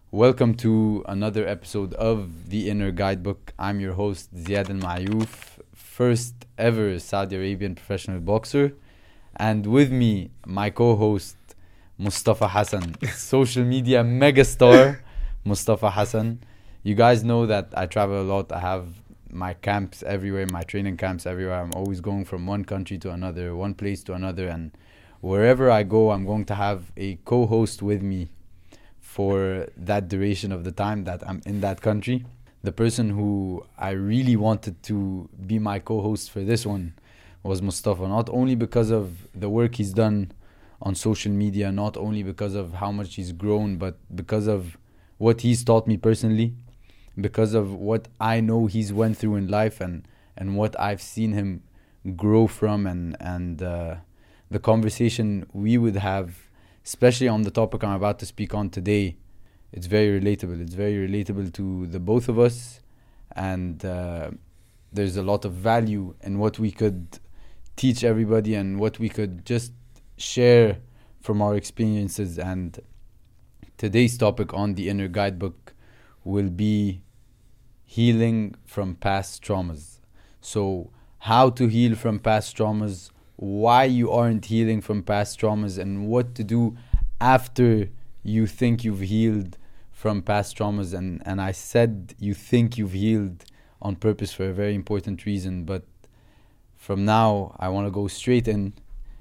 Welcome to another episode of The Inner Guidebook. I'm your host, Ziad Al-Mayouf, first ever Saudi Arabian professional boxer. And with me, my co-host, Mustafa Hassan, social media megastar, Mustafa Hassan. You guys know that I travel a lot. I have my camps everywhere, my training camps everywhere. I'm always going from one country to another, one place to another. And wherever I go, I'm going to have a co-host with me for that duration of the time that I'm in that country. The person who I really wanted to be my co-host for this one was Mustafa, not only because of the work he's done on social media, not only because of how much he's grown, but because of what he's taught me personally, because of what I know he's went through in life and what I've seen him grow from and the conversation we would have, especially on the topic I'm about to speak on today. It's very relatable. It's very relatable to the both of us. And there's a lot of value in what we could teach everybody and what we could just share from our experiences. And today's topic on the Inner Guidebook will be healing from past traumas. So how to heal from past traumas, why you aren't healing from past traumas, and what to do after you think you've healed from past traumas. And I said you think you've healed on purpose for a very important reason, but from now I want to go straight in.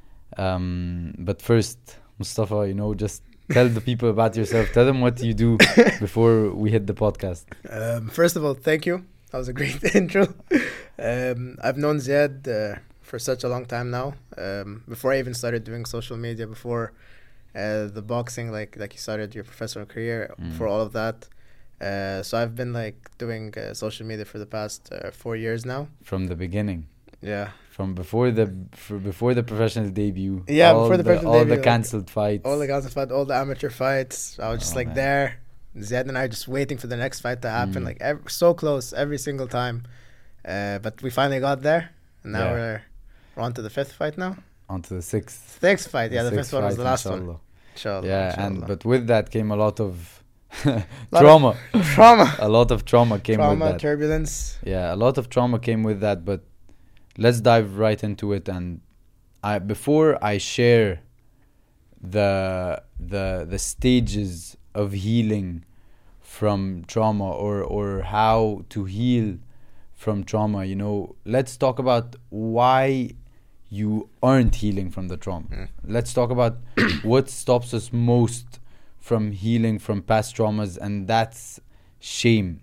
But first, Mustafa, just tell the people about yourself. Tell them what you do before we hit the podcast. First of all, thank you. That was a great intro. I've known Ziad for such a long time now. Before I even started doing social media, before the boxing, like you started your professional career, for all of that. So I've been doing social media for the past 4 years now. From the beginning. Yeah. From before the professional debut. Yeah, before the professional all debut. The cancelled fights. All the cancelled fights, all the amateur fights. I was just there. Ziad and I just waiting for the next fight to happen. So close every single time. But we finally got there. And now we're on to the fifth fight now. On to the sixth. Sixth fight. Yeah, the fifth one was the last inshallah. one. Inshallah. Yeah, inshallah. but with that came a lot of trauma. A lot of trauma came with that. Turbulence. Yeah, a lot of trauma came with that, but let's dive right into it. And before I share the stages of healing from trauma or how to heal from trauma, let's talk about why you aren't healing from the trauma. Let's talk about what stops us most from healing from past traumas, and that's shame.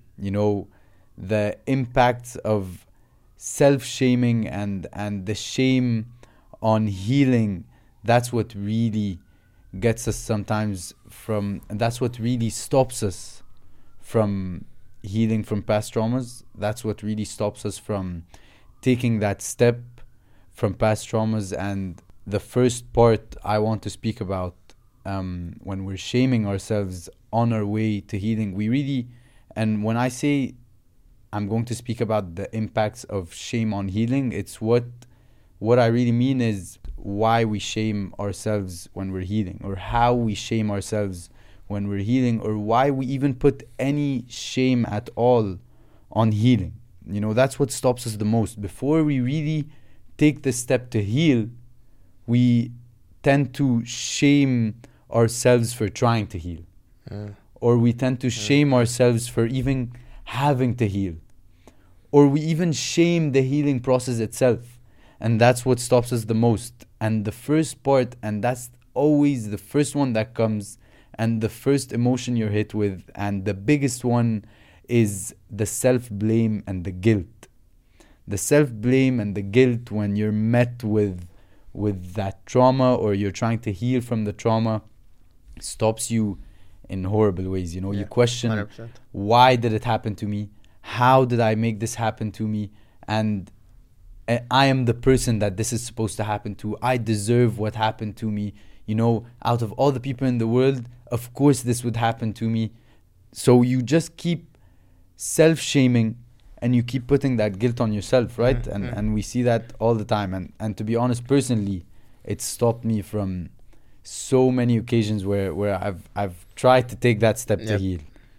The impacts of self-shaming and the shame on healing. That's what really gets us sometimes and that's what really stops us from healing from past traumas. That's what really stops us from taking that step from past traumas. And the first part I want to speak about, when we're shaming ourselves on our way to healing, and when I say I'm going to speak about the impacts of shame on healing, it's what I really mean is why we shame ourselves when we're healing, or how we shame ourselves when we're healing, or why we even put any shame at all on healing. That's what stops us the most. Before we really take the step to heal, we tend to shame ourselves for trying to heal. Or we tend to shame ourselves for even having to heal. Or we even shame the healing process itself. And that's what stops us the most. And the first part, and that's always the first one that comes, and the first emotion you're hit with, and the biggest one, is the self-blame and the guilt. The self-blame and the guilt when you're met with that trauma, or you're trying to heal from the trauma, stops you in horrible ways. You question 100%. Why did it happen to me? How did I make this happen to me? And I am the person that this is supposed to happen to. I deserve what happened to me. Out of all the people in the world, of course this would happen to me. So you just keep self-shaming and you keep putting that guilt on yourself, right? And we see that all the time. And to be honest, personally, it stopped me from so many occasions where I've tried to take that step to heal.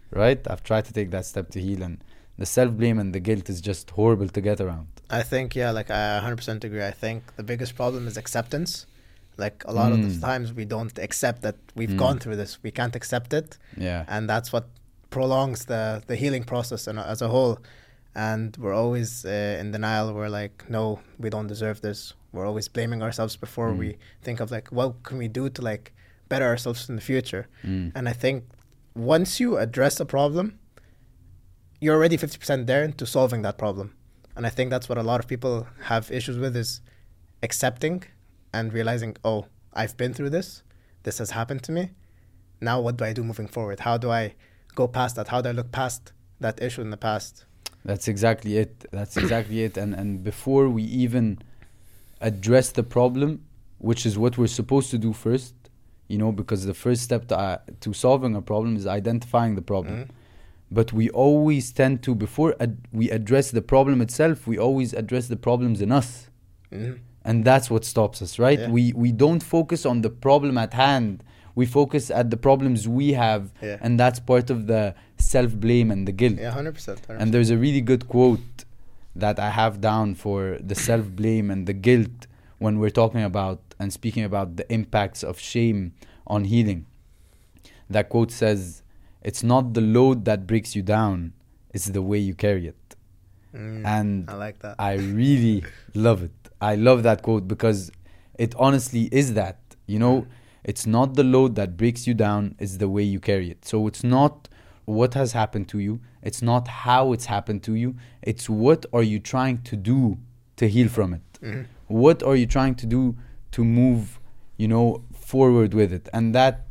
right? I've tried to take that step to heal, and the self-blame and the guilt is just horrible to get around. I think, yeah, like I 100% agree. I think the biggest problem is acceptance. Like a lot of the times we don't accept that we've gone through this. We can't accept it. Yeah. And that's what prolongs the healing process as a whole. And we're always in denial. We're like, no, we don't deserve this. We're always blaming ourselves before we think of like, what can we do to like better ourselves in the future? And I think once you address a problem, you're already 50% there to solving that problem. And I think that's what a lot of people have issues with, is accepting and realizing, oh, I've been through this. This has happened to me. Now what do I do moving forward? How do I go past that? How do I look past that issue in the past? That's exactly it. That's exactly it. And before we even address the problem, which is what we're supposed to do first, you know, because the first step to solving a problem is identifying the problem. But we always tend to, before we address the problem itself, we always address the problems in us. And that's what stops us, right? Yeah. We don't focus on the problem at hand. We focus at the problems we have. Yeah. And that's part of the self-blame and the guilt. Yeah, 100%. And there's a really good quote that I have down for the self-blame and the guilt when we're talking about and speaking about the impacts of shame on healing. That quote says, "It's not the load that breaks you down, it's the way you carry it." And I like that. I really love it. I love that quote because it honestly is that, you know, it's not the load that breaks you down, it's the way you carry it. So it's not what has happened to you, it's not how it's happened to you, it's what are you trying to do to heal from it. What are you trying to do to move, you know, forward with it? And that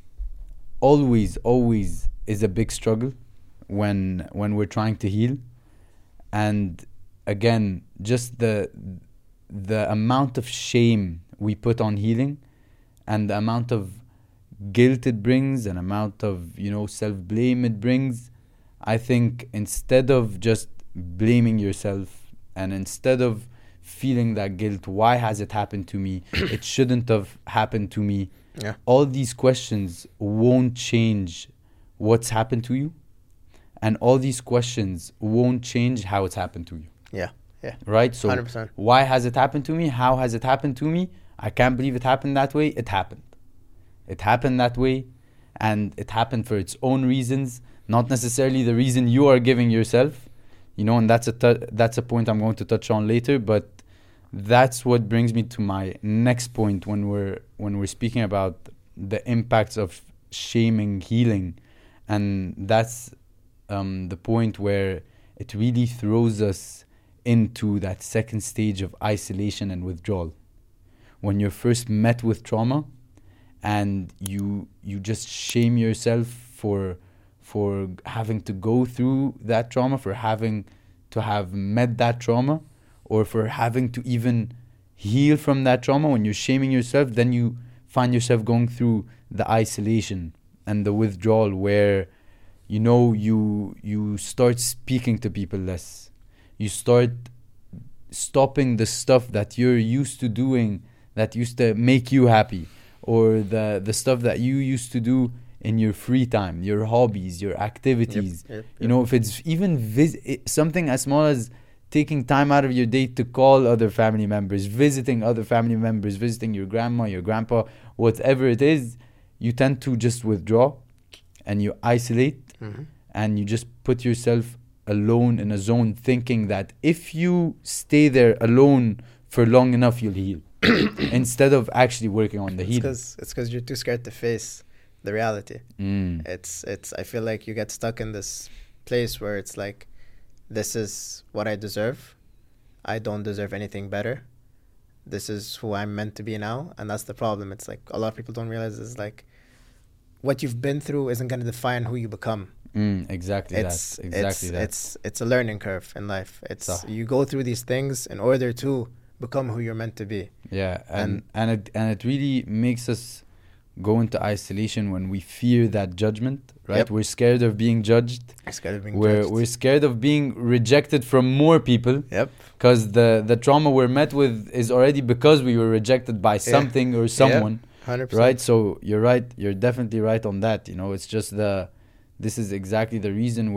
always is a big struggle when we're trying to heal. And again, just the amount of shame we put on healing and the amount of guilt it brings and amount of, you know, self-blame it brings, I think instead of just blaming yourself and instead of feeling that guilt, why has it happened to me, it shouldn't have happened to me, all these questions won't change what's happened to you, and all these questions won't change how it's happened to you. Yeah. Right? So 100%. Why has it happened to me? How has it happened to me? I can't believe it happened that way. It happened. It happened that way, and it happened for its own reasons, not necessarily the reason you are giving yourself. You know, and that's a point I'm going to touch on later, but that's what brings me to my next point when we're speaking about the impacts of shaming healing. And that's the point where it really throws us into that second stage of isolation and withdrawal. When you're first met with trauma and you just shame yourself for having to go through that trauma, for having to have met that trauma, or for having to even heal from that trauma. When you're shaming yourself, then you find yourself going through the isolation and the withdrawal where, you know, you start speaking to people less. You start stopping the stuff that you're used to doing that used to make you happy, or the stuff that you used to do in your free time, your hobbies, your activities. Yep. You know, if it's even something as small as taking time out of your day to call other family members, visiting other family members, visiting your grandma, your grandpa, whatever it is, you tend to just withdraw and you isolate and you just put yourself alone in a zone, thinking that if you stay there alone for long enough, you'll heal. Instead of actually working on the healing. It's because you're too scared to face the reality. It's I feel like you get stuck in this place where it's like, this is what I deserve. I don't deserve anything better. This is who I'm meant to be now. And that's the problem. It's like a lot of people don't realize is like what you've been through isn't going to define who you become. Exactly. It's a learning curve in life. You go through these things in order to become who you're meant to be. Yeah, and it really makes us go into isolation when we fear that judgment, right? Yep. We're scared of being judged. We're scared of being rejected from more people. Yep. Because the trauma we're met with is already because we were rejected by something or someone. Yep. 100%. Right? So you're right. You're definitely right on that. You know, it's just the this is exactly the reason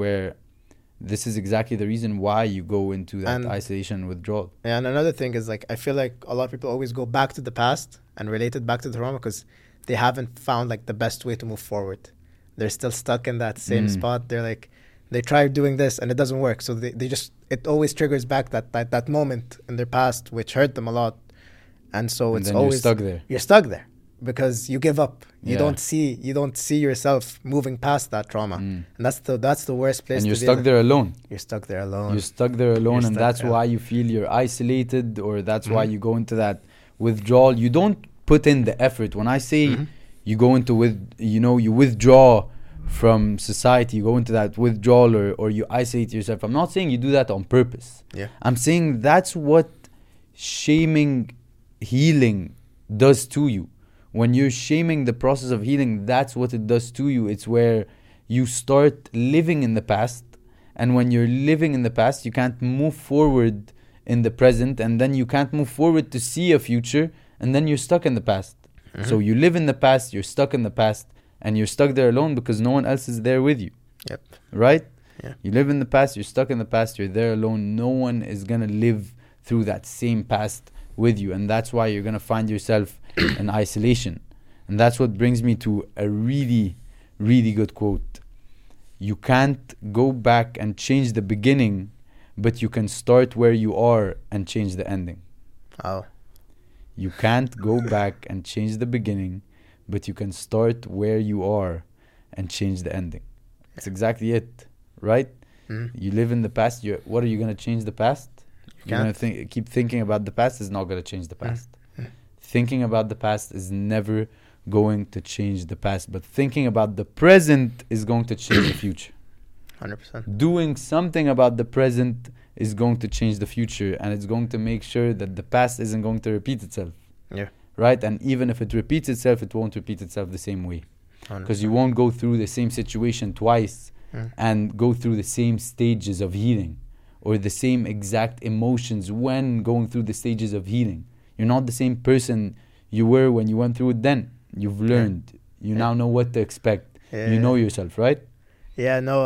why you go into that And- isolation and withdrawal. Yeah, and another thing is like I feel like a lot of people always go back to the past and relate it back to the trauma because they haven't found like the best way to move forward. They're still stuck in that same spot. They're like they try doing this and it doesn't work, so they just it always triggers back that moment in their past which hurt them a lot, and so And it's then always you're stuck there. because you give up. You Yeah. don't see yourself moving past that trauma, and that's the worst place. And you're to be stuck in. there alone. You're stuck there alone. You're stuck there alone, You're and stuck that's there. why you feel you're isolated, or that's why you go into that withdrawal. You don't put in the effort. When I say you go into you withdraw from society, you go into that withdrawal, or you isolate yourself. I'm not saying you do that on purpose. Yeah. I'm saying that's what shaming healing does to you. When you're shaming the process of healing, that's what it does to you. It's where you start living in the past, and when you're living in the past, you can't move forward in the present, and then you can't move forward to see a future, and then you're stuck in the past. So you live in the past, you're stuck in the past, and you're stuck there alone because no one else is there with you. Yep. Right? Yeah. You live in the past, you're stuck in the past, you're there alone. No one is gonna live through that same past with you, and that's why you're gonna find yourself in isolation. And that's what brings me to a really, really good quote. You can't go back and change the beginning, but you can start where you are and change the ending. Oh. You can't go back and change the beginning, but you can start where you are and change the ending. That's exactly it, right? You live in the past. What are you gonna change the past? You're gonna keep thinking about the past is not gonna change the past. Thinking about the past is never going to change the past, but thinking about the present is going to change the future. 100%. Doing something about the present is going to change the future, and it's going to make sure that the past isn't going to repeat itself. Yeah. Right? And even if it repeats itself, it won't repeat itself the same way. 100%. Because you won't go through the same situation twice and go through the same stages of healing, or the same exact emotions when going through the stages of healing. You're not the same person you were when you went through it then. You've learned. You now know what to expect. You know yourself, right? Yeah, no,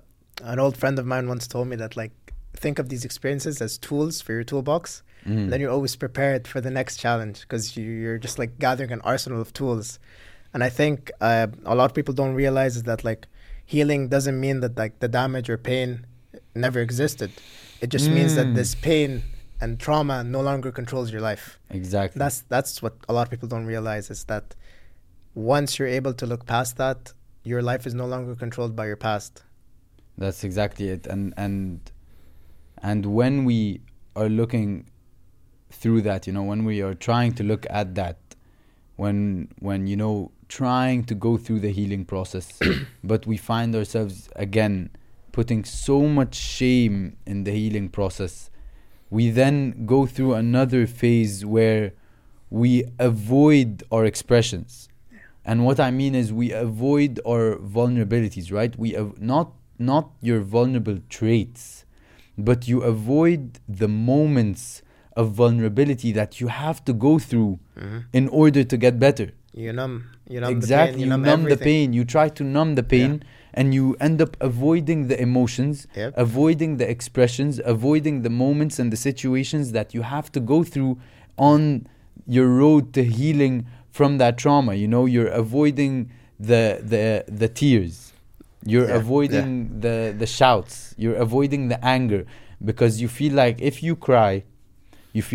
an old friend of mine once told me that, like, think of these experiences as tools for your toolbox. Then you're always prepared for the next challenge because you're just like gathering an arsenal of tools. And I think a lot of people don't realize is that, like, healing doesn't mean that, like, the damage or pain never existed. It just means that this pain and trauma no longer controls your life. Exactly. That's what a lot of people don't realize, is that once you're able to look past that, your life is no longer controlled by your past. That's exactly it. And when we are looking through that, when we are trying to look at that, when trying to go through the healing process, but we find ourselves again putting so much shame in the healing process, we then go through another phase where we avoid our expressions. And what I mean is we avoid our vulnerabilities, right? We not your vulnerable traits, but you avoid the moments of vulnerability that you have to go through in order to get better. You numb Exactly, the pain. you numb the pain. You try to numb the pain, and you end up avoiding the emotions, avoiding the expressions, avoiding the moments and the situations that you have to go through on your road to healing from that trauma. You're avoiding the tears. You're avoiding the shouts. You're avoiding the anger, because you feel like if you cry, if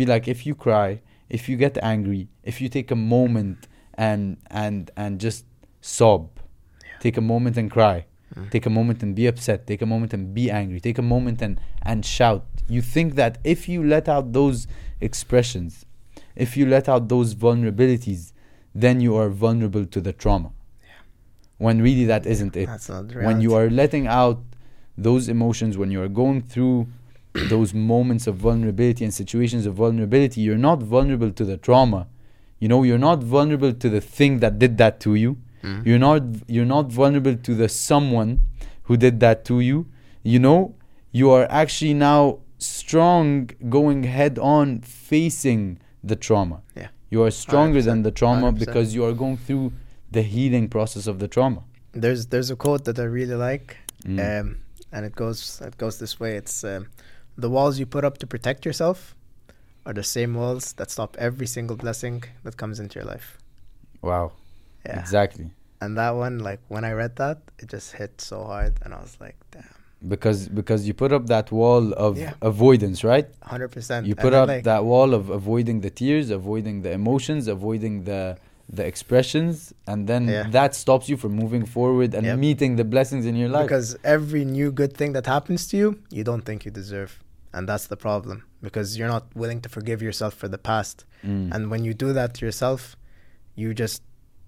you get angry, if you take a moment and just sob, take a moment and cry, take a moment and be upset, take a moment and be angry, take a moment and shout. You think that if you let out those expressions, if you let out those vulnerabilities, then you are vulnerable to the trauma. When really that isn't it. That's not the reality. When you are letting out those emotions, when you are going through those moments of vulnerability and situations of vulnerability, you're not vulnerable to the trauma. You're not vulnerable to the thing that did that to you. You're not vulnerable to the someone who did that to you. You are actually now strong, going head on, facing the trauma. Yeah. You are stronger than the trauma 100%. because you are going through the healing process of the trauma. There's a quote that I really like, Mm. and it goes this way. It's the walls you put up to protect yourself are the same walls that stop every single blessing that comes into your life. Wow. Yeah. Exactly. And that one, like when I read that, it just hit so hard, and I was like, damn. Because you put up that wall of Yeah. avoidance, right? 100%. You And put then, up like, that wall of avoiding the tears, avoiding the emotions, avoiding the expressions, and then Yeah. that stops you from moving forward and Yep. meeting the blessings in your life. because every new good thing that happens to you, you don't think you deserve. And that's the problem, because you're not willing to forgive yourself for the past. Mm. And when you do that to yourself, you just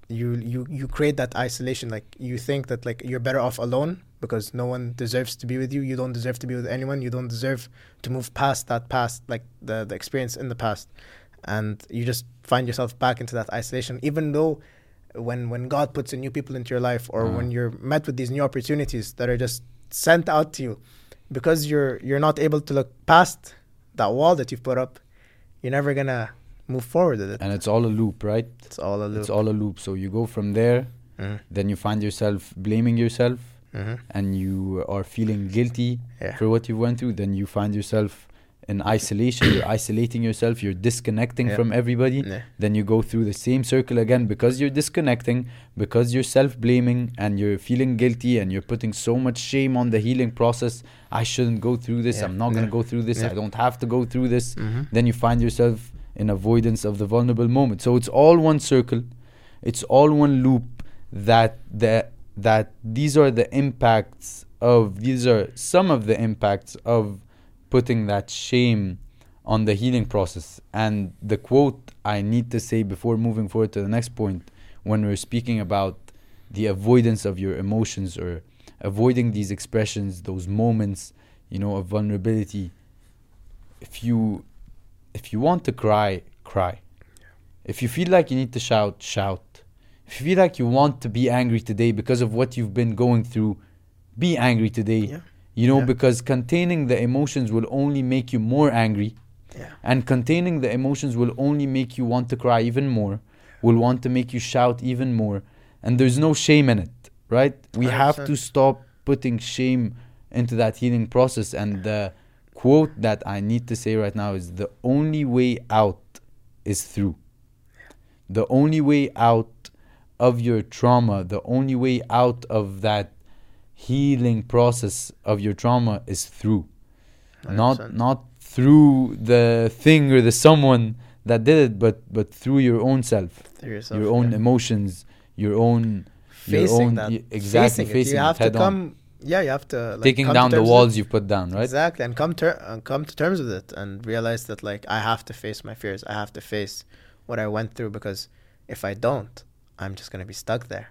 you create that isolation. Like, you think that, like, you're better off alone because no one deserves to be with you. You don't deserve to be with anyone. You don't deserve to move past that past, like the experience in the past. And you just find yourself back into that isolation, even though when God puts in new people into your life, or when you're met with these new opportunities that are just sent out to you, because you're not able to look past that wall that you've put up, you're never gonna move forward with it. And it's all a loop, right? It's all a loop. It's all a loop. So you go from there, Mhm. then you find yourself blaming yourself, Mhm. and you are feeling guilty Yeah. for what you went through. Then you find yourself in isolation. You're isolating yourself. You're disconnecting Yeah. from everybody. Yeah. Then you go through the same circle again, because you're disconnecting, because you're self-blaming, and you're feeling guilty, and you're putting so much shame on the healing process. I shouldn't go through this. Yeah. I'm not going to Yeah. go through this. Yeah. I don't have to go through this. Mhm. Then you find yourself in avoidance of the vulnerable moment. So it's all one circle. It's all one loop. That these are the impacts of, these are some of the impacts of putting that shame on the healing process. And the quote I need to say before moving forward to the next point, when we're speaking about the avoidance of your emotions, or avoiding these expressions, those moments, of vulnerability. If you want to cry, cry. If you feel like you need to shout, shout. If you feel like you want to be angry today because of what you've been going through, be angry today. Yeah. Yeah. Yeah. Because containing the emotions will only make you more angry. Yeah. And containing the emotions will only make you want to cry even more, will want to make you shout even more. And there's no shame in it, right? We have 100%. to stop putting shame into that healing process. And the quote that I need to say right now is, the only way out is through. The only way out of your trauma, the only way out of that healing process of your trauma is through. 100%. Not through the thing or the someone that did it, but through your own self, Through yourself, your own yeah. emotions, your own Facing that. exactly, Facing it. facing You it have to head on. come. Yeah, you have to, like, Taking come to down the terms with walls it. you've put down, right? Exactly, and come to terms with it, and realize that, like, I have to face my fears. I have to face what I went through, because if I don't, I'm just gonna be stuck there.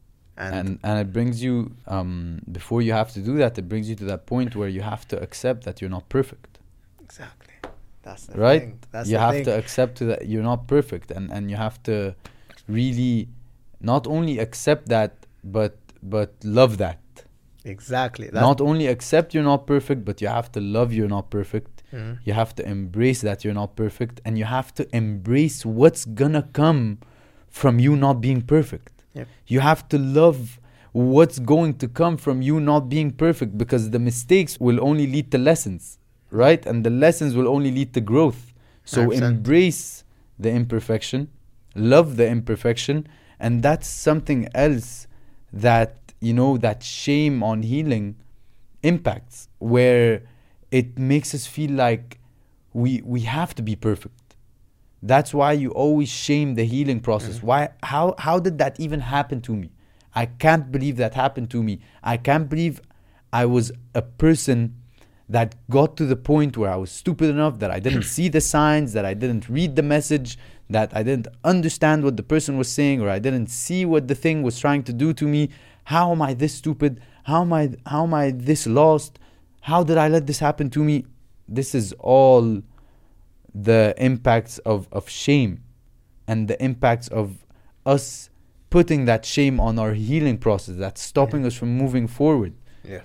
And it brings you, before you have to do that, it brings you to that point where you have to accept that you're not perfect. Exactly, that's the Right? thing. That's You the have thing. to accept that you're not perfect, and you have to really not only accept that, but love that. Exactly. That's, Not only accept you're not perfect, but you have to love you're not perfect. Mhm. You have to embrace that you're not perfect, and you have to embrace what's gonna come from you not being perfect. Yep. You have to love what's going to come from you not being perfect, because the mistakes will only lead to lessons, right? And the lessons will only lead to growth. So 100%. embrace the imperfection, love the imperfection, and that's something else that, that shame on healing impacts, where it makes us feel like we have to be perfect. That's why you always shame the healing process. Why? How did that even happen to me? I can't believe that happened to me. I can't believe I was a person that got to the point where I was stupid enough that I didn't see the signs, that I didn't read the message, that I didn't understand what the person was saying, or I didn't see what the thing was trying to do to me. How am I this stupid? How am I this lost? How did I let this happen to me? This is all the impacts of shame, and the impacts of us putting that shame on our healing process, that's stopping us from moving forward. Yeah.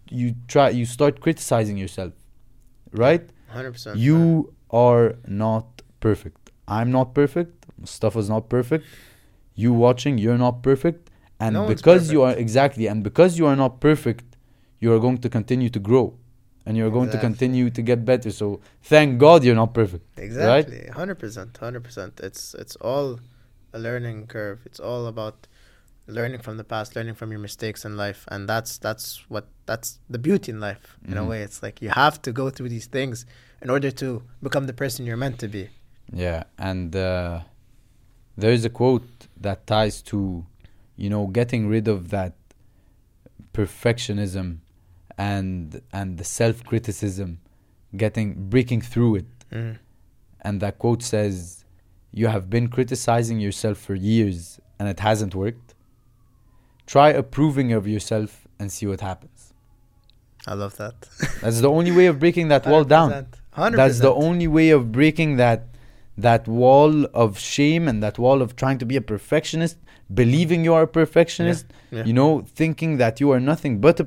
You start criticizing yourself, right? 100%. You are not perfect. I'm not perfect. Mustafa's not perfect. You watching, you're not perfect. And No one's because you are perfect. exactly, and because you are not perfect, you are going to continue to grow, and you're going to Exactly. continue to get better. So thank God you're not perfect, right? Exactly. 100%. 100%. It's all a learning curve. It's all about learning from the past, learning from your mistakes in life, and that's the beauty in life. In a Mhm. way, it's like you have to go through these things in order to become the person you're meant to be. Yeah, and there is a quote that ties to, getting rid of that perfectionism and the self-criticism, breaking through it. Mm. And that quote says, "You have been criticizing yourself for years and it hasn't worked. Try approving of yourself and see what happens." I love that. That's the only way of breaking that wall down. 100%. That's the only way of breaking that wall of shame and that wall of trying to be a perfectionist, believing you are a perfectionist, Yeah. thinking that you are nothing but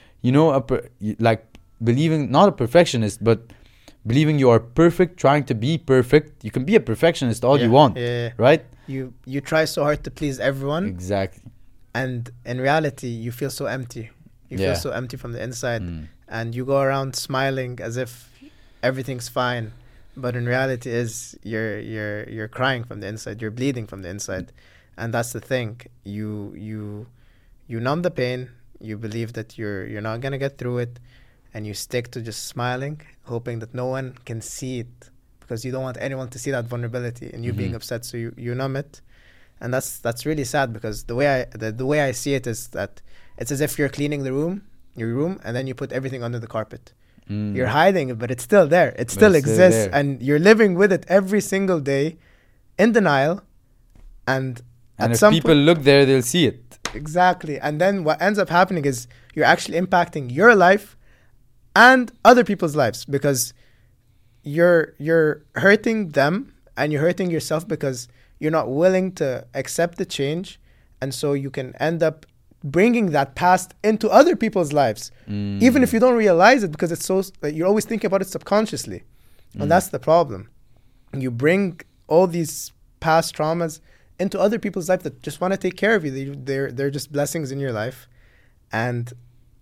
like believing not a perfectionist, but believing you are perfect, trying to be perfect. You can be a perfectionist all Yeah. you want, Yeah. right? You try so hard to please everyone, Exactly. and in reality, you feel so empty. You Yeah. feel so empty from the inside, Mm. and you go around smiling as if everything's fine, but in reality, is you're crying from the inside. You're bleeding from the inside, and that's the thing. You numb the pain. You believe that you're not gonna get through it, and you stick to just smiling, hoping that no one can see it, because you don't want anyone to see that vulnerability and you being Mhm. upset. So you numb it, and that's really sad, because the way I see it is that it's as if you're cleaning your room, and then you put everything under the carpet. Mm. You're hiding it, but it's still there. It But still it's still exists, there. and you're living with it every single day, in denial, and And at if some people point, look there, they'll see it. exactly. And then what ends up happening is you're actually impacting your life and other people's lives, because you're hurting them and you're hurting yourself, because you're not willing to accept the change, and so you can end up bringing that past into other people's lives, even if you don't realize it, because it's so you're always thinking about it subconsciously, and that's the problem. You bring all these past traumas into other people's life that just want to take care of you. They're just blessings in your life, and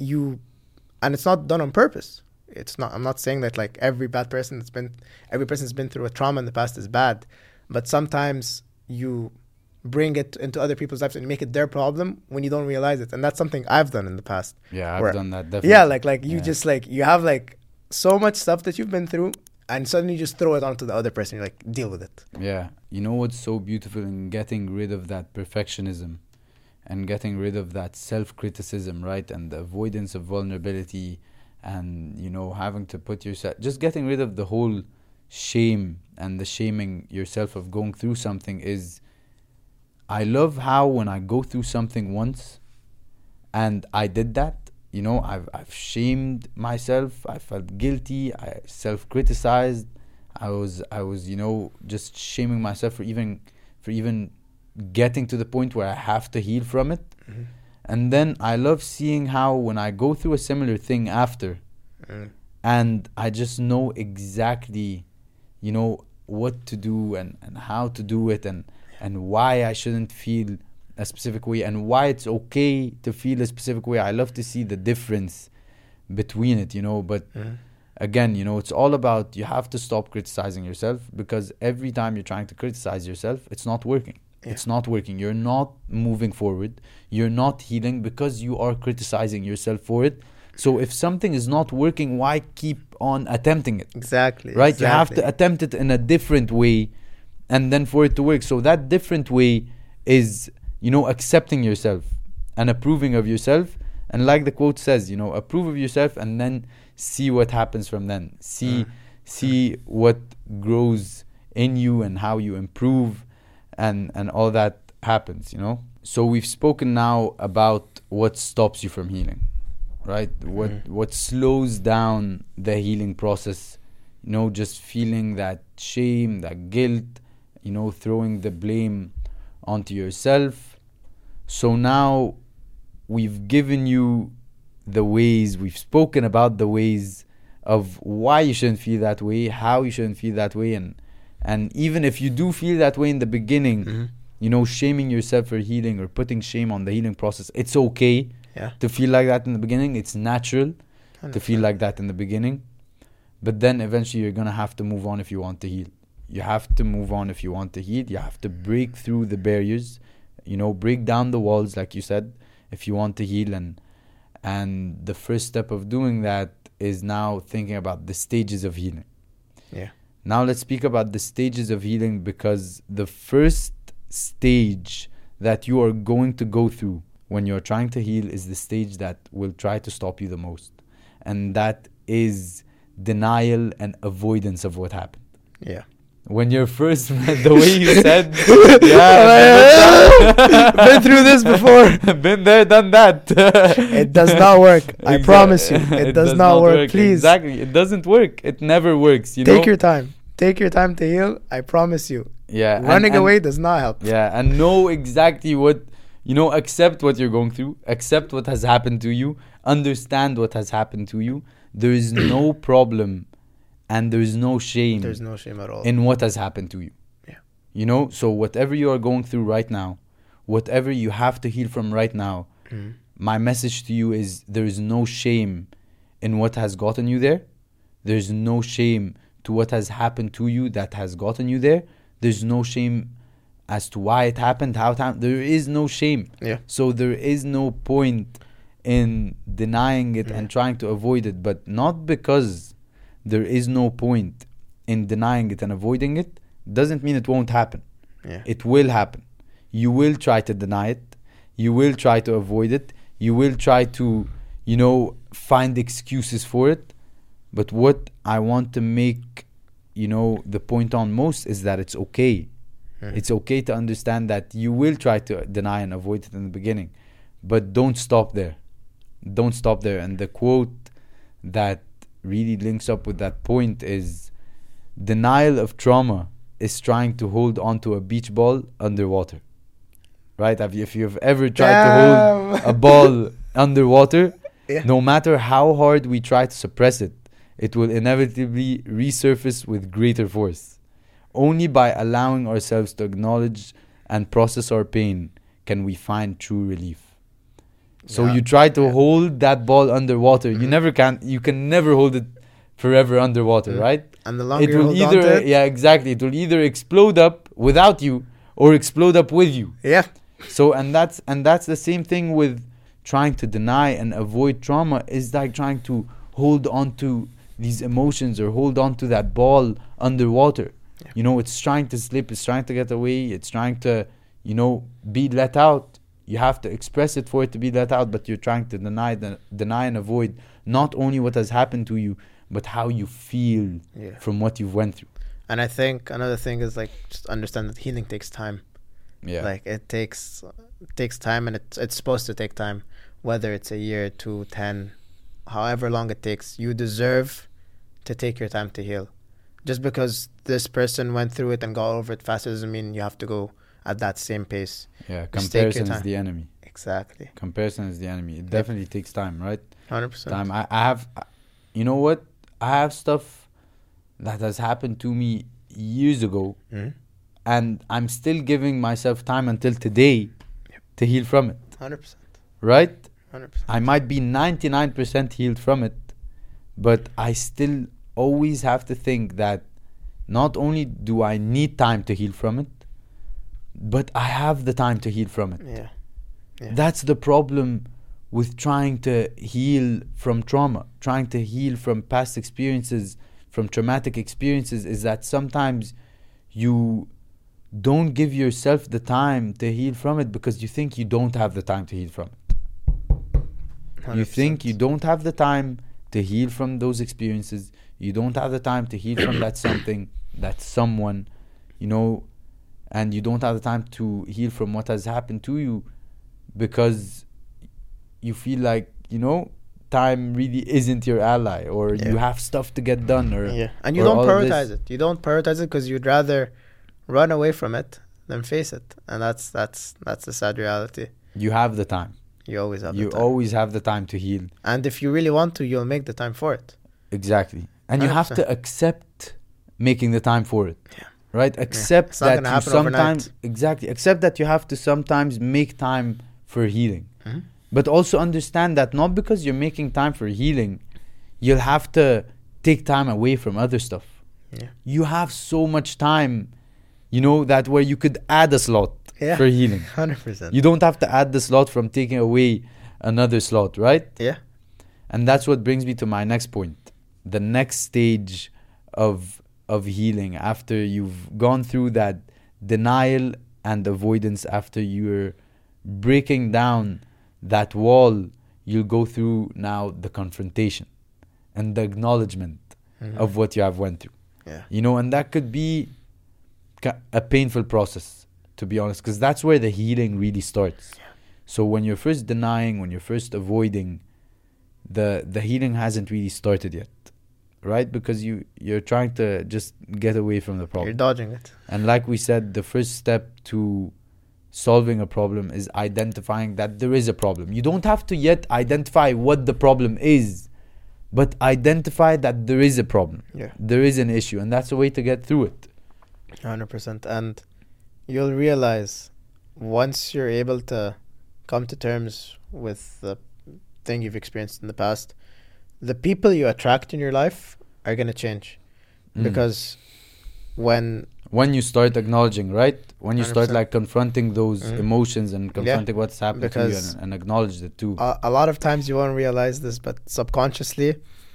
it's not done on purpose. It's not. I'm not saying that like every person's been through a trauma in the past is bad, but sometimes you bring it into other people's lives and you make it their problem when you don't realize it, and that's something I've done in the past. Yeah, I've Where- done that definitely. Yeah, like you Yeah. just like you have like so much stuff that you've been through, and suddenly you just throw it onto the other person. You're like, deal with it. Yeah. You know what's so beautiful in getting rid of that perfectionism and getting rid of that self-criticism, right? And the avoidance of vulnerability and, having to put yourself, just getting rid of the whole shame and the shaming yourself of going through something is, I love how when I go through something once and I did that, I've shamed myself, I felt guilty, I self-criticized, I was just shaming myself for even getting to the point where I have to heal from it. Mhm. And then I love seeing how when I go through a similar thing after, Mm. and I just know exactly, what to do and how to do it and why I shouldn't feel a specific way and why it's okay to feel a specific way. I love to see the difference between it, but Mhm. again, it's all about, you have to stop criticizing yourself, because every time you're trying to criticize yourself, it's not working. Yeah. It's not working. You're not moving forward. You're not healing because you are criticizing yourself for it. So if something is not working, why keep on attempting it? Exactly. Right? You have exactly. to attempt it in a different way and then for it to work. So that different way is, accepting yourself and approving of yourself. And like the quote says, approve of yourself and then see what happens from then. See what grows in you and how you improve and all that happens, So we've spoken now about what stops you from healing, right? What slows down the healing process, just feeling that shame, that guilt, throwing the blame onto yourself. So now we've given you the ways, we've spoken about the ways of why you shouldn't feel that way, how you shouldn't feel that way, and even if you do feel that way in the beginning, shaming yourself for healing or putting shame on the healing process. It's okay Yeah. to feel like that in the beginning. It's natural to 100%. feel like that in the beginning. But then eventually you're going to have to move on if you want to heal. You have to move on if you want to heal. You have to break through the barriers, break down the walls, like you said, if you want to heal. And the first step of doing that is now thinking about the stages of healing. Yeah. Now let's speak about the stages of healing, because the first stage that you are going to go through when you're trying to heal is the stage that will try to stop you the most. And that is denial and avoidance of what happened. Yeah. When you're first, the way you said, been through this before. Been there, done that. It does not work. I promise you, it does not work. Please, Exactly, it doesn't work. It never works. take your time. Take your time to heal. I promise you. Yeah, Running away does not help. Yeah, and know exactly what, accept what you're going through. Accept what has happened to you. Understand what has happened to you. There is no problem and there is no shame. There's no shame at all in what has happened to you. Yeah. So whatever you are going through right now, whatever you have to heal from right now, my message to you is there is no shame in what has gotten you there. There's no shame to what has happened to you that has gotten you there. There's no shame as to why it happened, how it happened. There is no shame. Yeah. So there is no point in denying it and trying to avoid it, but not because there is no point in denying it and avoiding it, doesn't mean it won't happen. Yeah. It will happen. You will try to deny it. You will try to avoid it. You will try to, find excuses for it. But what I want to make, the point on most is that it's okay. It's okay to understand that you will try to deny and avoid it in the beginning. But don't stop there. Don't stop there. And the quote that really links up with that point is, denial of trauma is trying to hold onto a beach ball underwater. Right? If you've ever tried to hold a ball underwater, no matter how hard we try to suppress it, it will inevitably resurface with greater force. Only by allowing ourselves to acknowledge and process our pain can we find true relief. So you try to hold that ball underwater. You can never hold it forever underwater, right? And the longer you hold on to it, exactly. It will either explode up without you or explode up with you. Yeah. So and that's the same thing with trying to deny and avoid trauma, is like trying to hold on to these emotions or hold on to that ball underwater. Yeah. It's trying to slip, it's trying to get away, it's trying to, be let out. You have to express it for it to be let out, but you're trying to deny and avoid not only what has happened to you, but how you feel from what you've went through. And I think another thing is just understand that healing takes time. Yeah. It takes time, and it's supposed to take time, whether it's a year, 2, 10, however long it takes. You deserve to take your time to heal. Just because this person went through it and got over it faster doesn't mean you have to go at that same pace. Yeah, comparison is the enemy. Exactly. Comparison is the enemy. It definitely takes time, right? 100%. Time. I have, you know what? I have stuff that has happened to me years ago, and I'm still giving myself time until today to heal from it. 100%. Right? 100%. I might be 99% healed from it, but I still always have to think that not only do I need time to heal from it, but I have the time to heal from it. Yeah. That's the problem with trying to heal from trauma, trying to heal from past experiences, from traumatic experiences, is that sometimes you don't give yourself the time to heal from it because you think you don't have the time to heal from it. 100%. You think you don't have the time to heal from those experiences. You don't have the time to heal from that something, that someone, and you don't have the time to heal from what has happened to you because you feel like, time really isn't your ally, or you have stuff to get done, and you don't prioritize it. You don't prioritize it because you'd rather run away from it than face it, and that's the sad reality. You have the time. You always have the time. You always have the time to heal. And if you really want to, you'll make the time for it. Exactly. And 100%. You have to accept making the time for it. Yeah. right? Accept It's not that gonna you happen sometimes overnight. exactly accept that you have to sometimes make time for healing, Mhm. but also understand that not because you're making time for healing, you'll have to take time away from other stuff. Yeah. You have so much time, you know, that where you could add a slot Yeah. for healing. 100%. You don't have to add the slot from taking away another slot, right? Yeah. And that's what brings me to my next point. The next stage of healing, after you've gone through that denial and avoidance, after you're breaking down that wall, you'll go through now the confrontation and the acknowledgement Mhm. of what you have went through. Yeah. You know, and that could be a painful process, to be honest, because that's where the healing really starts. So when you're first denying, when you're first avoiding, the healing hasn't really started yet, right? Because you're trying to just get away from the You're problem. dodging it. And like we said, the first step to solving a problem is identifying that there is a problem. You don't have to yet identify what the problem is, but identify that there is a problem. Yeah. There is an issue, and that's a way to get through it. 100%. And you'll realize once you're able to come to terms with the thing you've experienced in the past, the people you attract in your life are going to change. Mm. Because when you start acknowledging, right? When you start 100%. like confronting those Mhm. emotions and confronting what's happened to you Because and acknowledge it too. a lot of times you won't realize this, but subconsciously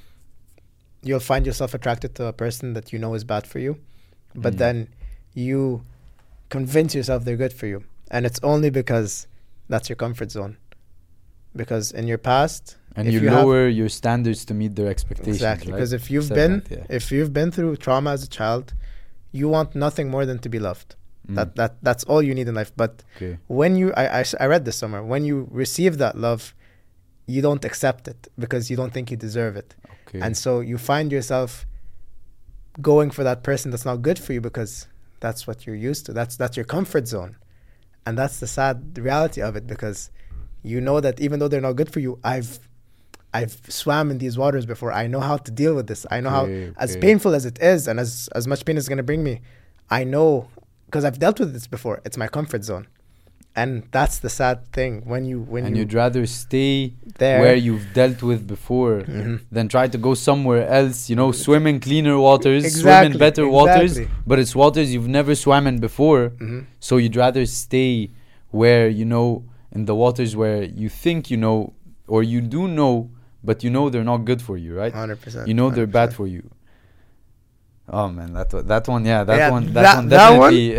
you'll find yourself attracted to a person that you know is bad for you, but Mm. then you convince yourself they're good for you, and it's only because that's your comfort zone. Because in your past, And if you you have- lower your standards to meet their expectations. exactly, right? because if you've Said been that, yeah. if you've been through trauma as a child, you want nothing more than to be loved. Mm. That's all you need in life. But Okay. when you I read this somewhere, when you receive that love, you don't accept it because you don't think you deserve it. Okay. And so you find yourself going for that person that's not good for you because that's what you're used to. That's your comfort zone. And that's the sad reality of it, because you know that even though they're not good for you, I've swam in these waters before. I know how to deal with this. I know how, as Okay. painful as it is and as much pain it's going to bring me, I know because I've dealt with this before. It's my comfort zone. And that's the sad thing when You'd rather stay there where you've dealt with before Mhm. than try to go somewhere else, you know, swim in cleaner waters, swim Exactly, in better waters, exactly. but it's waters you've never swam in before. Mhm. So you'd rather stay where, you know, in the waters where you think you know, or you do know, but you know they're not good for you, right? 100%. You know they're bad 100%. for you. Oh man, that one, Yeah, one that- one that definitely.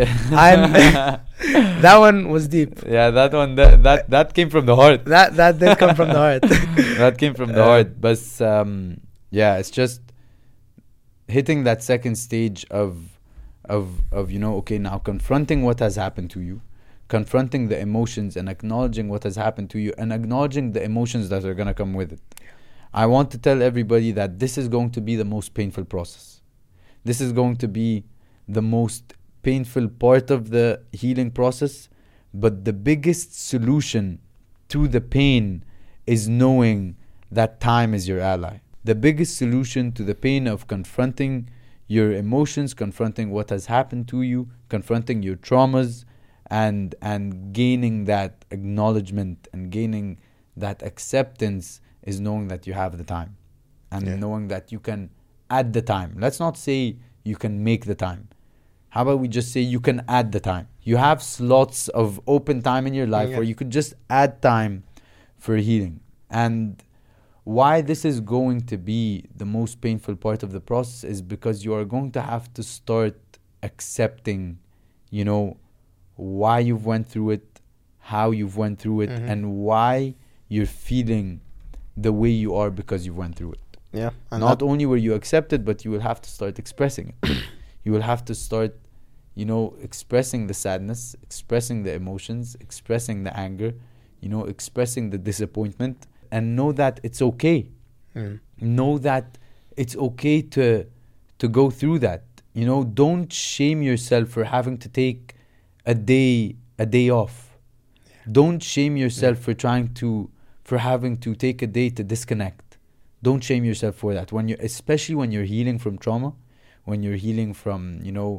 That one was deep. Yeah, that came from the heart. That did come from the heart. That came from the heart. But yeah, it's just hitting that second stage of you know, okay, now confronting what has happened to you, confronting the emotions and acknowledging what has happened to you, and acknowledging the emotions that are gonna come with it. I want to tell everybody that this is going to be the most painful process. This is going to be the most painful part of the healing process, but the biggest solution to the pain is knowing that time is your ally. The biggest solution to the pain of confronting your emotions, confronting what has happened to you, confronting your traumas, and gaining that acknowledgement and gaining that acceptance is knowing that you have the time, and Yeah. knowing that you can add the time. Let's not say you can make the time. How about we just say you can add the time? You have slots of open time in your life Yeah. where you could just add time for healing. And why this is going to be the most painful part of the process is because you are going to have to start accepting, you know, why you've went through it, how you've went through it, Mhm. and why you're feeling the way you are because you went through it. Yeah. And Not that- only will you accept it, but you will have to start expressing it. You will have to start, you know, expressing the sadness, expressing the emotions, expressing the anger, you know, expressing the disappointment, and know that it's okay. Mm. Know that it's okay to go through that. You know, don't shame yourself for having to take a day off. Don't shame yourself for having to take a day to disconnect. Don't shame yourself for that. Especially when you're healing from trauma, when you're healing from, you know,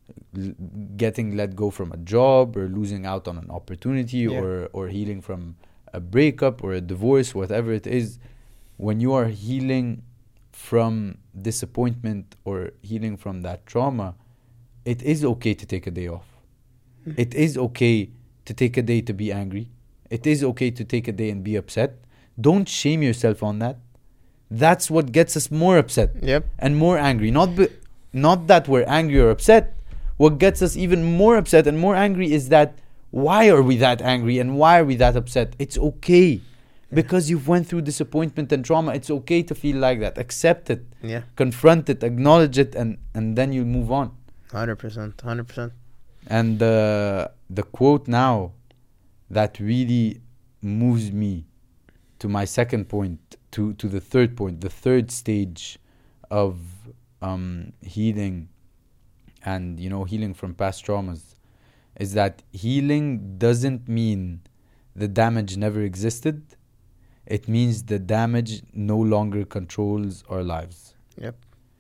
l- getting let go from a job, or losing out on an opportunity, Yeah. or healing from a breakup or a divorce, whatever it is. When you are healing from disappointment or healing from that trauma, it is okay to take a day off. Mm. It is okay to take a day to be angry. It is okay to take a day and be upset. Don't shame yourself on that. That's what gets us more upset Yep. and more angry. Not that we're angry or upset. What gets us even more upset and more angry is that why are we that angry and why are we that upset? It's okay. Because you've went through disappointment and trauma, it's okay to feel like that. Accept it, Yeah. confront it, acknowledge it, and then you'll move on. 100%. 100%. And the quote now that really moves me to my second point, to the third point, the third stage of healing, and healing from past traumas, is that healing doesn't mean the damage never existed. It means the damage no longer controls our lives. Yep.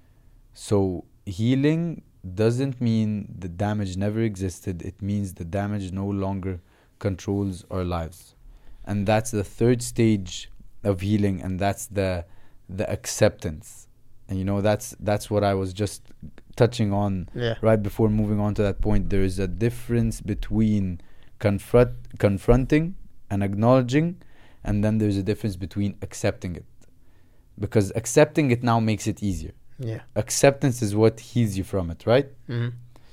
So healing doesn't mean the damage never existed. It means the damage no longer controls our lives. And that's the third stage of healing, and that's the acceptance. And that's what I was just touching on Yeah. right before moving on to that point. There is a difference between confronting and acknowledging, and then there's a difference between accepting it. Because accepting it now makes it easier. Yeah. Acceptance is what heals you from it, right? Mm-hmm.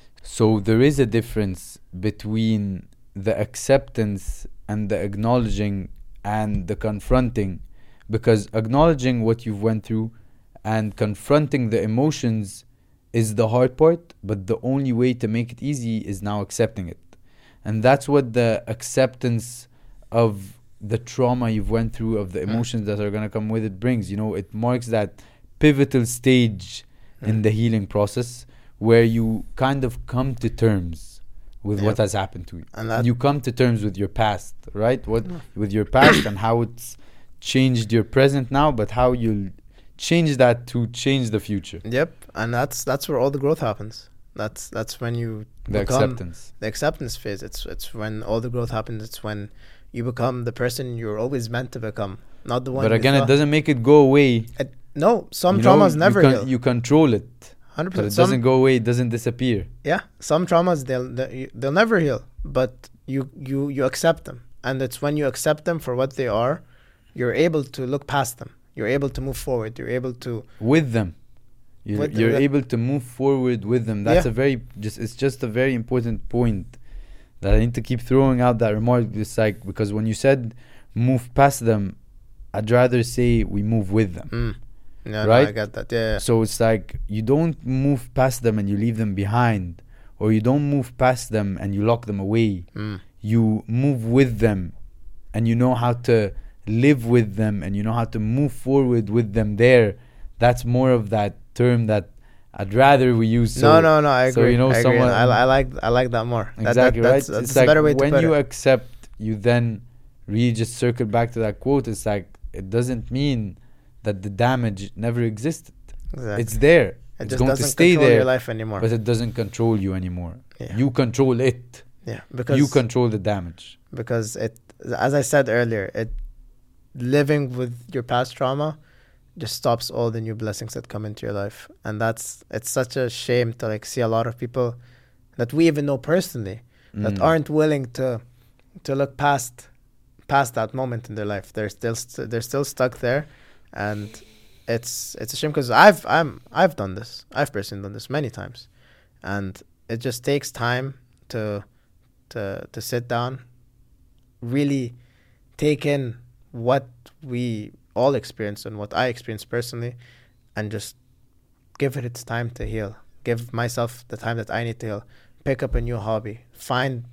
So there is a difference between the acceptance and the acknowledging and the confronting, because acknowledging what you've went through and confronting the emotions is the hard part, but the only way to make it easy is now accepting it. And that's what the acceptance of the trauma you've went through, of the emotions that are going to come with it, brings. It marks that pivotal stage in the healing process where you kind of come to terms with what has happened to you. And You come to terms with your past, right? With your past and how it's changed your present now, but how you'll change that to change the future. Yep. And that's where all the growth happens. That's when you The become acceptance. the acceptance phase. It's when all the growth happens. It's when you become the person you're always meant to become, not the one. But you again, it thought. doesn't make it go away. No, some traumas never heal. You control it, 100%. but it doesn't go away. It doesn't disappear. Yeah, some traumas they'll never heal, but you accept them, and it's when you accept them for what they are, you're able to look past them. You're able to move forward. You're able to With them. You're able to move forward with them. That's it's just a very important point that I need to keep throwing out that remark. It's like, because when you said move past them, I'd rather say we move with them. Yeah, right? No, I get that. Yeah. So it's like, you don't move past them and you leave them behind, or you don't move past them and you lock them away. You move with them, and you know how to live with them, and you know how to move forward with them there. That's more of that term that I'd rather we use. No, I agree. So, I agree. someone, I like that more. Exactly, right? That's It's a like better way to when put you it. accept, you then really just circle back to that quote. It's like, it doesn't mean that the damage never existed. Exactly. It's there. It It's just going to doesn't stay control there, your life anymore. but it doesn't control you anymore. Yeah. You control it. Yeah, because You control the damage. because it, as I said earlier, living with your past trauma just stops all the new blessings that come into your life. And it's such a shame to see a lot of people that we even know personally that aren't willing to look past that moment in their life. They're still stuck there, and it's a shame, because I've done this. I've personally done this many times, and it just takes time to sit down, really take in what we all experience and what I experienced personally, and just give it its time to heal. Give myself the time that I need to heal. Pick up a new hobby. Find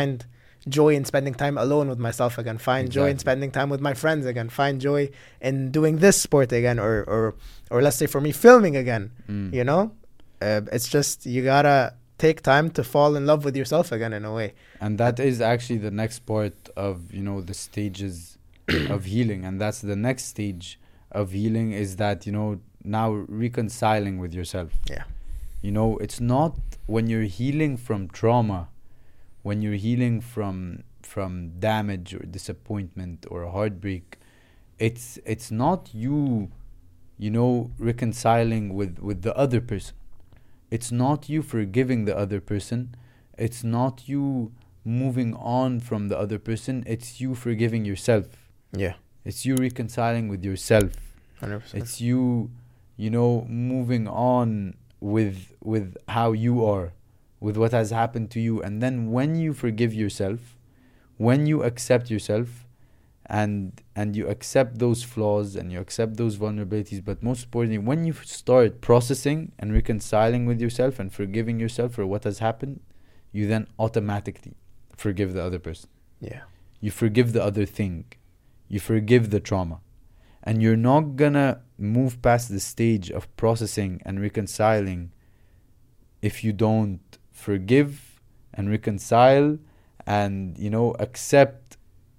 joy in spending time alone with myself again. Find joy in spending time with my friends again. Find joy in doing this sport again, or let's say for me, filming again. You know, it's just, you gotta take time to fall in love with yourself again, in a way. And that is actually the next part of, the stages of healing. And that's the next stage of healing, is that, now reconciling with yourself. Yeah. You know, it's not when you're healing from trauma, when you're healing from damage or disappointment or heartbreak, it's not you, you know, reconciling with the other person. It's not you forgiving the other person. It's not you moving on from the other person. It's you forgiving yourself. Yeah. It's you reconciling with yourself. 100%. It's you, you know, moving on with how you are, with what has happened to you. And then when you forgive yourself, when you accept yourself, and you accept those flaws and you accept those vulnerabilities, but most importantly, when you start processing and reconciling with yourself and forgiving yourself for what has happened, you then automatically forgive the other person. Yeah. You forgive the other thing. You forgive the trauma. And you're not gonna move past the stage of processing and reconciling if you don't forgive and reconcile and, you know, accept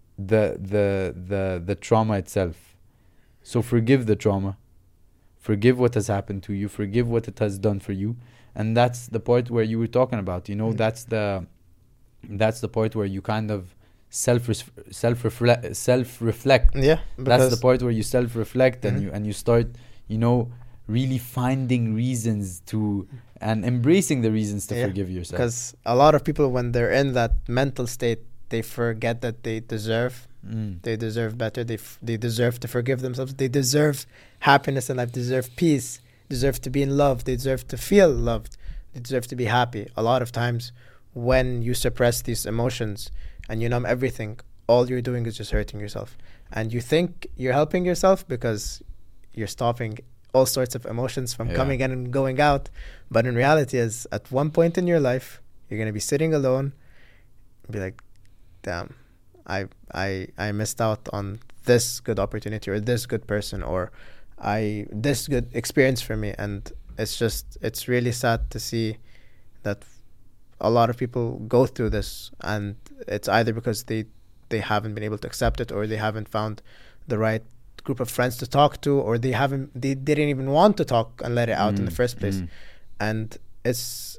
the trauma itself. So forgive the trauma. Forgive what has happened to you. Forgive what it has done for you. And that's the part where you were talking about, you know, that's the part where you kind of self-reflect. Yeah. That's the part where you self-reflect Mhm. and you start, you know, really finding reasons to and embracing the reasons to Yeah, forgive yourself. because a lot of people, when they're in that mental state, they forget that they deserve better. They deserve to forgive themselves. They deserve happiness in life. Deserve peace. Deserve to be in love. They deserve to feel loved. They deserve to be happy. A lot of times, when you suppress these emotions and you numb everything, all you're doing is just hurting yourself. And you think you're helping yourself because you're stopping all sorts of emotions from coming in and going out. But in reality, is at one point in your life, you're gonna be sitting alone, and be like, damn, I missed out on this good opportunity or this good person or this good experience for me. And it's really sad to see that a lot of people go through this, and it's either because they haven't been able to accept it, or they haven't found the right group of friends to talk to, or they didn't even want to talk and let it out in the first place. And it's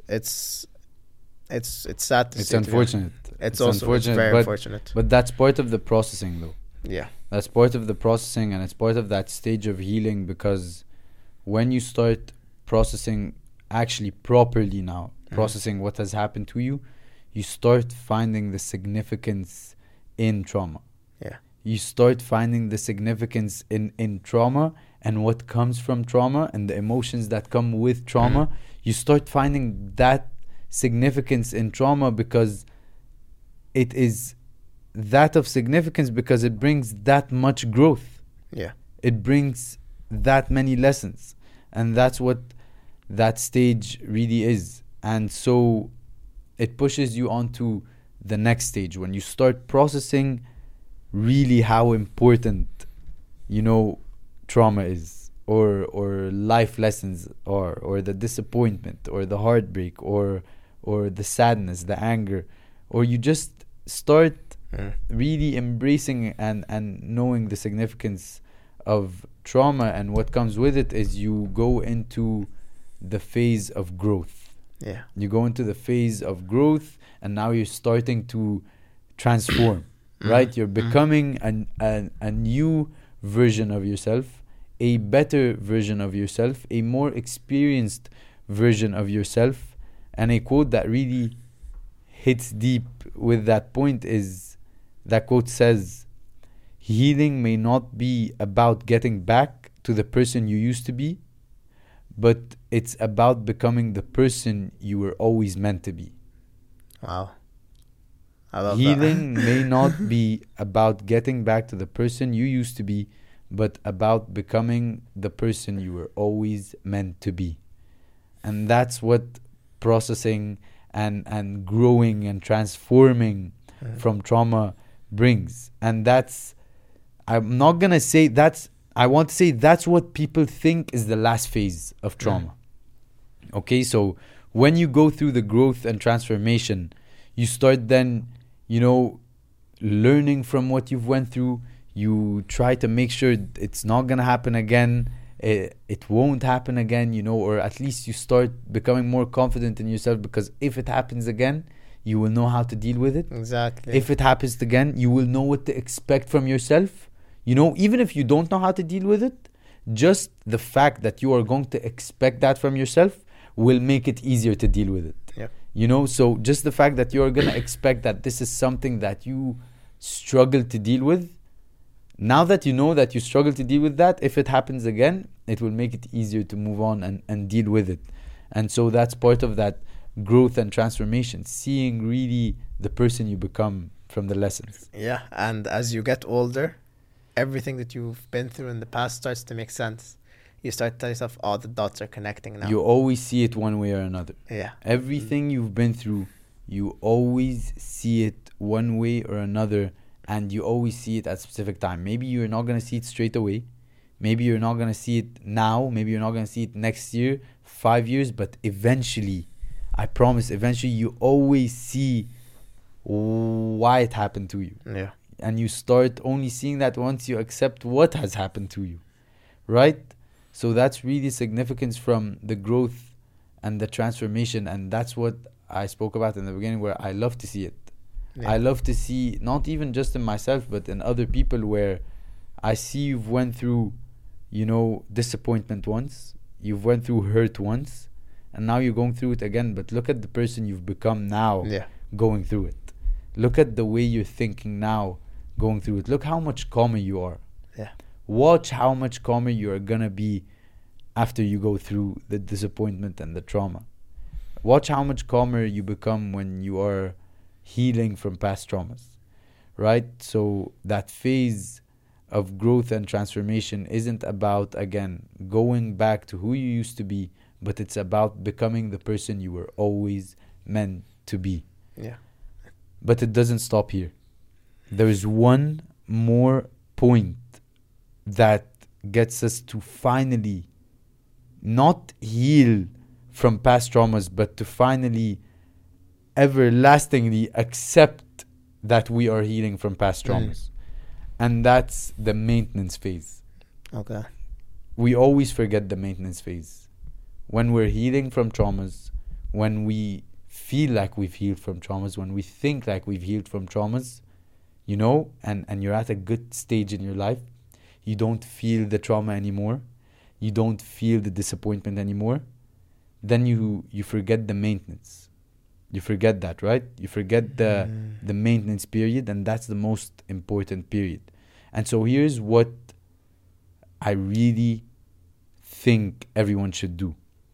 sad to see. It's unfortunate. It's also very unfortunate. But that's part of the processing, though. Yeah. That's part of the processing, and it's part of that stage of healing, because when you start processing actually properly now, processing what has happened to you, you start finding the significance in trauma. Yeah. You start finding the significance in trauma and what comes from trauma and the emotions that come with trauma. You start finding that significance in trauma because it is that of significance, because it brings that much growth. Yeah. It brings that many lessons. And that's what that stage really is. And so it pushes you onto the next stage when you start processing really how important, you know, trauma is, or life lessons are, or the disappointment or the heartbreak or the sadness, the anger, or you just start really embracing and knowing the significance of trauma. And what comes with it is you go into the phase of growth. Yeah. You go into the phase of growth, and now you're starting to transform, right? You're becoming a new version of yourself, a better version of yourself, a more experienced version of yourself. And a quote that really hits deep with that point is, that quote says, healing may not be about getting back to the person you used to be, but it's about becoming the person you were always meant to be. Wow. I love Healing that. may not be about getting back to the person you used to be, but about becoming the person you were always meant to be. And that's what processing and growing and transforming from trauma brings. And that's, I'm not gonna say that's, I want to say that's what people think is the last phase of trauma. Okay, so when you go through the growth and transformation, you start then, you know, learning from what you've went through. You try to make sure it's not gonna happen again. it won't happen again, you know, or at least you start becoming more confident in yourself, because if it happens again, you will know how to deal with it. Exactly. If it happens again, you will know what to expect from yourself. You know, even if you don't know how to deal with it, just the fact that you are going to expect that from yourself will make it easier to deal with it. Yeah. You know, so just the fact that you're going to expect that this is something that you struggle to deal with, now that you know that you struggle to deal with that, if it happens again, it will make it easier to move on and deal with it. And so that's part of that growth and transformation, seeing really the person you become from the lessons. Yeah, and as you get older, everything that you've been through in the past starts to make sense. You start to tell yourself, oh, the dots are connecting now. You always see it one way or another. Yeah. Everything you've been through, you always see it one way or another, and you always see it at a specific time. Maybe you're not going to see it straight away. Maybe you're not going to see it now. Maybe you're not going to see it next year, 5 years, but eventually, I promise, eventually you always see why it happened to you. Yeah. And you start only seeing that once you accept what has happened to you, right? So that's really significance from the growth and the transformation. And that's what I spoke about in the beginning, where I love to see it. Yeah. I love to see, not even just in myself, but in other people, where I see you've went through, you know, disappointment once, you've went through hurt once, and now you're going through it again. But look at the person you've become now, Yeah. going through it. Look at the way you're thinking now, going through it. Look how much calmer you are. Yeah. Watch how much calmer you are gonna be after you go through the disappointment and the trauma. Watch how much calmer you become when you are healing from past traumas, right? So that phase of growth and transformation isn't about, again, going back to who you used to be, but it's about becoming the person you were always meant to be. Yeah. But it doesn't stop here. There is one more point that gets us to finally not heal from past traumas, but to finally everlastingly accept that we are healing from past traumas. And that's the maintenance phase. Okay. We always forget the maintenance phase. When we're healing from traumas, when we feel like we've healed from traumas, when we think like we've healed from traumas, you know, and you're at a good stage in your life, you don't feel the trauma anymore, you don't feel the disappointment anymore, then you forget the maintenance. You forget that, right? You forget the maintenance period, and that's the most important period. And so here's what I really think everyone should do.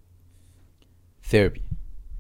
Therapy.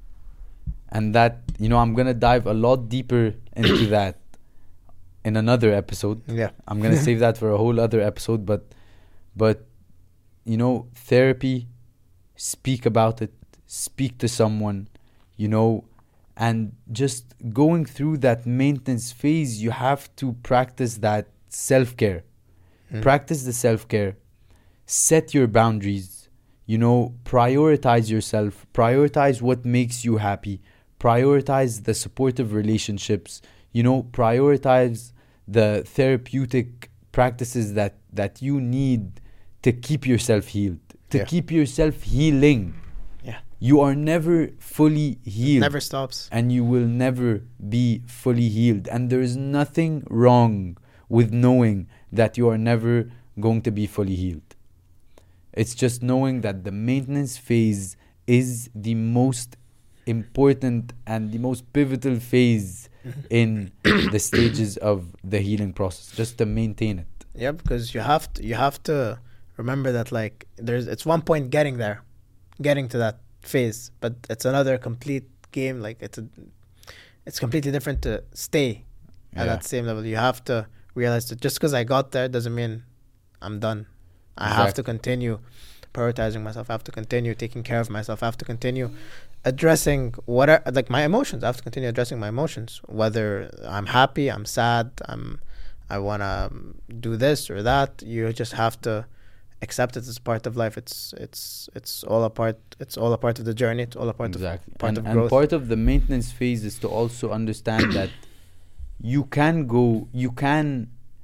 And that, you know, I'm going to dive a lot deeper into that in another episode. Yeah. I'm going to save that for a whole other episode, but you know, therapy, speak about it, speak to someone, you know, and just going through that maintenance phase, you have to practice that self-care. Practice the self-care, set your boundaries, you know, prioritize yourself, prioritize what makes you happy, prioritize the supportive relationships, you know, prioritize the therapeutic practices that you need to keep yourself healed, to keep yourself healing. Yeah. You are never fully healed. Never stops. And you will never be fully healed. And there is nothing wrong with knowing that you are never going to be fully healed. It's just knowing that the maintenance phase is the most important and the most pivotal phase in the stages of the healing process, just to maintain it. Yeah, because you have to remember that, like, it's one point getting to that phase, but it's another complete game. Like, it's completely different to stay at that same level. You have to realize that just because I got there doesn't mean I'm done. I have to continue prioritizing myself. I have to continue taking care of myself. I have to continue addressing my emotions. I have to continue addressing my emotions, whether I'm happy, I'm sad, I want to do this or that. You just have to accept it as part of life. It's all a part of the journey. It's all a part of growth. And part of the maintenance phase is to also understand that you can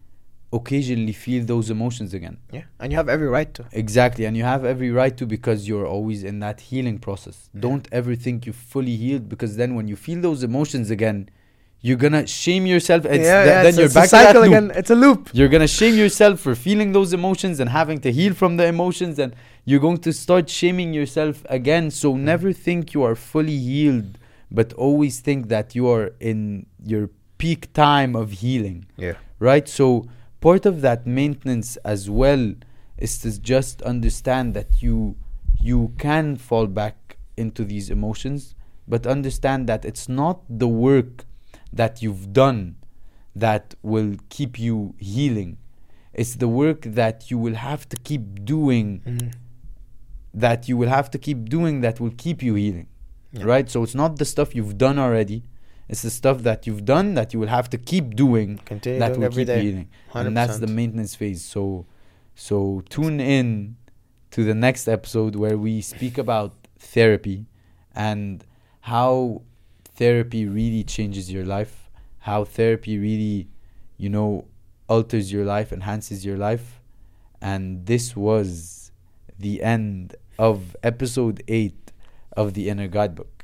occasionally feel those emotions again. Yeah, and you have every right to. Exactly, and you have every right to, because you're always in that healing process. Don't ever think you're fully healed, because then when you feel those emotions again, you're gonna shame yourself. Then you're back to that loop. Again. It's a loop. You're gonna shame yourself for feeling those emotions and having to heal from the emotions, and you're going to start shaming yourself again. So never think you are fully healed, but always think that you are in your peak time of healing. Yeah. Right? So part of that maintenance as well is to just understand that you can fall back into these emotions, but understand that it's not the work that you've done that will keep you healing. It's the work that you will have to keep doing, that will keep you healing. Yeah. Right? So it's not the stuff you've done already. It's the stuff that you've done that you will have to keep doing. Continue that doing will every keep you day. healing. 100%. And that's the maintenance phase. So tune in to the next episode where we speak about therapy and how therapy really changes your life, how therapy really, alters your life, enhances your life. And this was the end of episode 8 of the Inner Guidebook.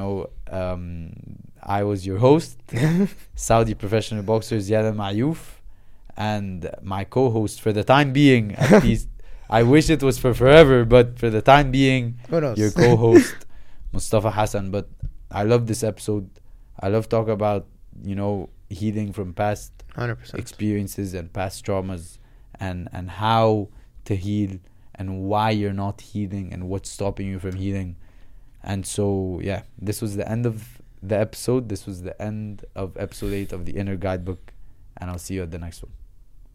I was your host, Saudi professional boxer Ziad Al-Mayouf, and my co-host for the time being, at least. I wish it was for forever, but for the time being, Who knows? your co-host, Mustafa Hassan. But I love this episode. I love talking about, healing from past 100%. experiences and past traumas, and how to heal and why you're not healing and what's stopping you from healing. And so, yeah, this was the end of the episode. This was the end of episode 8 of the Inner Guidebook. And I'll see you at the next one.